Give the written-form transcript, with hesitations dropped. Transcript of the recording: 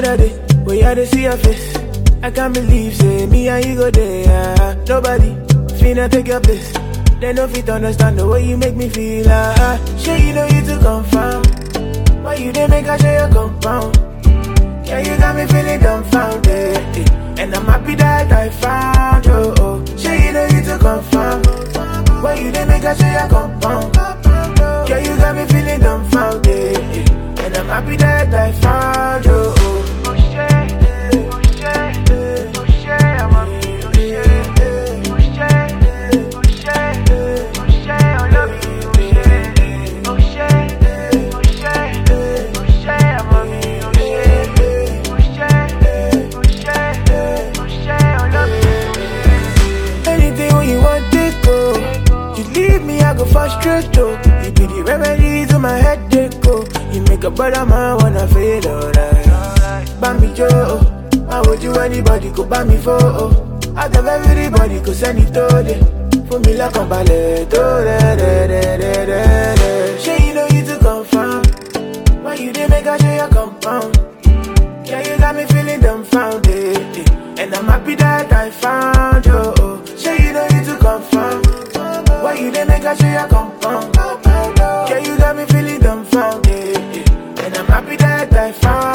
Another day, we had to see your face. I can't believe, say, me and you go there. Nobody finna take your place. They no fit understand the way you make me feel. Sure you know you to confirm. Why you didn't make a share your compound? Yeah, you got me feeling dumbfounded. And I'm happy that I found you. Sure you know you to confirm. Why you didn't make a share your compound? Yeah, you got me feeling dumbfounded. And I'm happy that I found you. I go frustrate though. You be the remedy to my headache, oh. You make a brother man wanna feel alright. Bambi Joe, how would you anybody go buy me for? Out of everybody go send it to them. For me like a ballet, Sure you know you to confirm. Why you didn't make a share your compound? Yeah, you got me feeling dumbfounded. And I'm happy that I found you. Sure you know you to confirm. Why you didn't make a share your compound? Yeah, you got me feeling dumbfounded. And I'm happy that I found